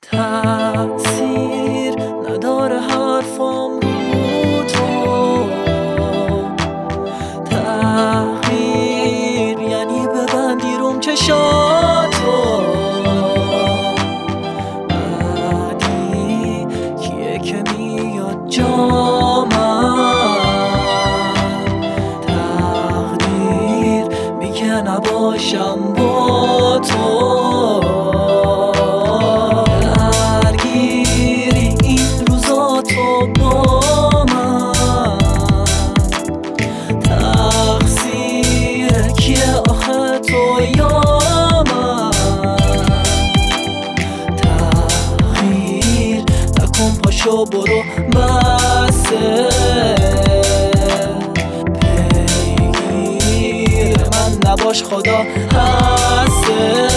تأثیر نداره حرفام رو تو، تغییر یعنی ببندی روم چشاتو. بعدی کیه که میاد جا من؟ تقدیر میگه نباشم با تو. با من تقصیر کیه آخه تو یا من؟ تغییر نکن پاشو برو بسه، پیگیر من نباش خدا هسته.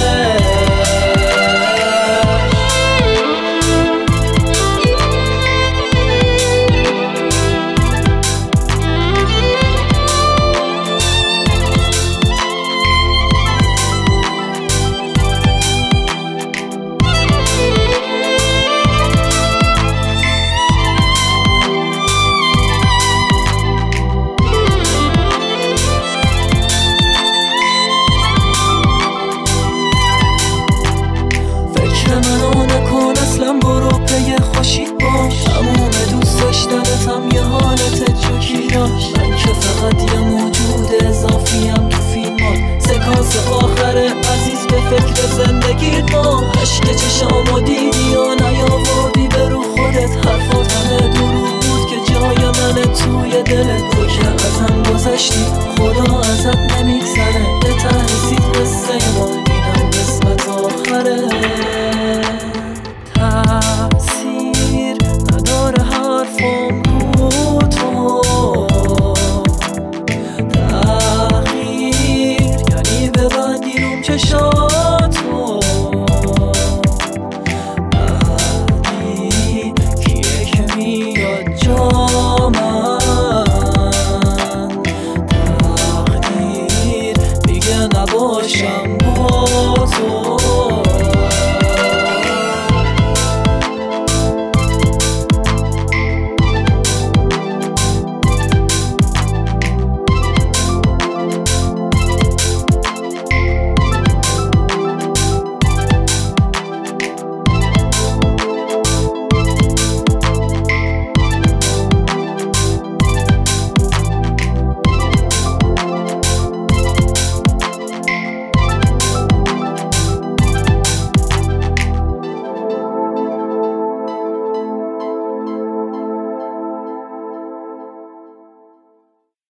برو پی خوشید باش، تموم دوست داشتنتم یه حالت جوکی داشت. من که فقط یه موجود اضافیم تو فیلمات، سکانس آخر عزیز به فکر زندگی ما. عشق چشامو دید